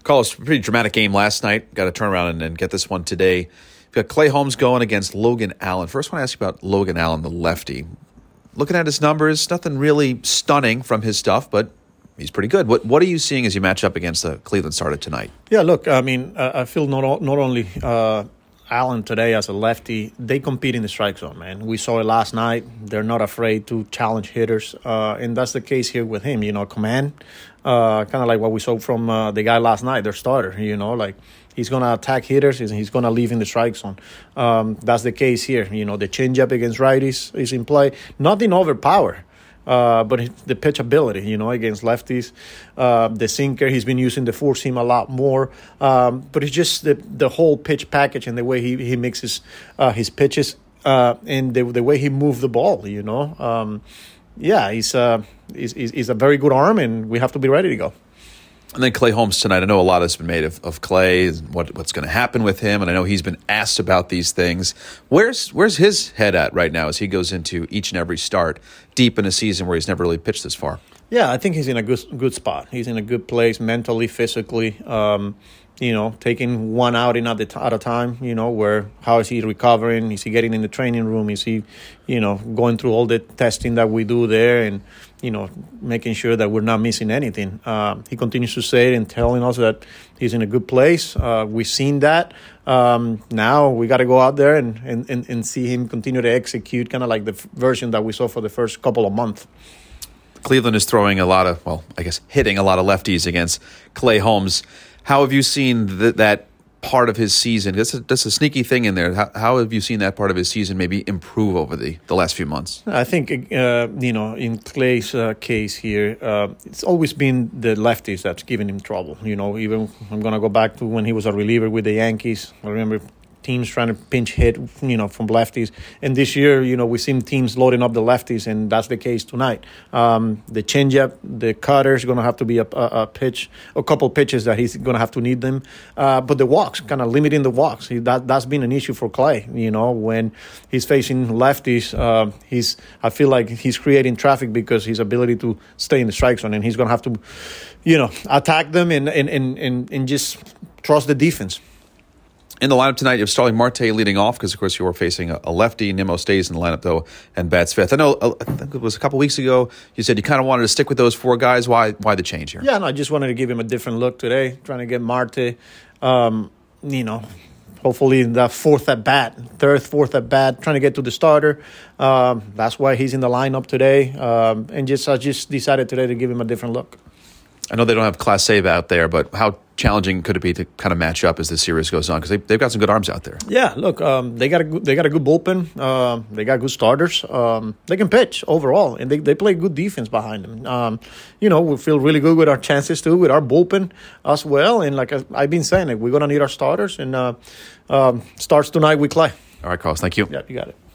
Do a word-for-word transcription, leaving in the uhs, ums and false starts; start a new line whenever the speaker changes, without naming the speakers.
Carlos, pretty dramatic game last night. Got to turn around and, and get this one today. We've got Clay Holmes going against Logan Allen. First, I want to ask you about Logan Allen, the lefty. Looking at his numbers, nothing really stunning from his stuff, but he's pretty good. What What are you seeing as you match up against the Cleveland starter tonight?
Yeah, look, I mean, uh, I feel not not only uh, Allen today as a lefty, they compete in the strike zone, man. We saw it last night. They're not afraid to challenge hitters, uh, and that's the case here with him. You know, command, uh, kind of like what we saw from uh, the guy last night, their starter. You know, like he's going to attack hitters and he's going to leave in the strike zone. Um, that's the case here. You know, the changeup against righties is in play. Nothing overpower. Uh, but the pitchability, you know, against lefties, uh, the sinker, he's been using the four seam a lot more. Um, but it's just the the whole pitch package and the way he he mixes uh, his pitches uh, and the the way he moved the ball. You know, um, yeah, he's uh he's, he's a very good arm, and we have to be ready to go.
And then Clay Holmes tonight. I know a lot has been made of, of Clay, what what's going to happen with him, and I know he's been asked about these things. Where's where's his head at right now as he goes into each and every start deep in a season where he's never really pitched this far?
Yeah, I think he's in a good good spot. He's in a good place mentally, physically. Um, you know, taking one outing at, the t- at a time, you know, where how is he recovering? Is he getting in the training room? Is he, you know, going through all the testing that we do there and, you know, making sure that we're not missing anything? Uh, he continues to say it and telling us that he's in a good place. Uh, we've seen that. Um, now we got to go out there and, and, and, and see him continue to execute kind of like the f- version that we saw for the first couple of months.
Cleveland is throwing a lot of, well, I guess hitting a lot of lefties against Clay Holmes. How have you seen th- that part of his season? That's a, that's a sneaky thing in there. How, how have you seen that part of his season maybe improve over the, the last few months?
I think, uh, you know, in Clay's uh, case here, uh, it's always been the lefties that's given him trouble. You know, even I'm going to go back to when he was a reliever with the Yankees. I remember teams trying to pinch hit, you know, from lefties. And this year, you know, we've seen teams loading up the lefties, and that's the case tonight. Um, the changeup, the cutter is going to have to be a, a, a pitch, a couple pitches that he's going to have to need them. Uh, but the walks, kind of limiting the walks, he, that, that's been an issue for Clay. You know, when he's facing lefties, uh, he's I feel like he's creating traffic because his ability to stay in the strike zone, and he's going to have to, you know, attack them and, and, and, and, and just trust the defense.
In the lineup tonight, you have Starling Marte leading off because, of course, you were facing a lefty. Nimmo stays in the lineup, though, and bats fifth. I know, I think it was a couple weeks ago, you said you kind of wanted to stick with those four guys. Why Why the change here?
Yeah, no, I just wanted to give him a different look today, trying to get Marte, um, you know, hopefully the fourth at bat, third, fourth at bat, trying to get to the starter. Um, that's why he's in the lineup today. Um, and just I just decided today to give him a different look.
I know they don't have Class Save out there, but how challenging could it be to kind of match up as the series goes on? Because they, they've got some good arms out there.
Yeah, look, um, they got a good, they got a good bullpen. Uh, they got good starters. Um, they can pitch overall, and they, they play good defense behind them. Um, you know, we feel really good with our chances too, with our bullpen as well. And like I, I've been saying, like, we're gonna need our starters. And uh, um, starts tonight with Clay.
All right, Carlos, thank you.
Yeah, you got it.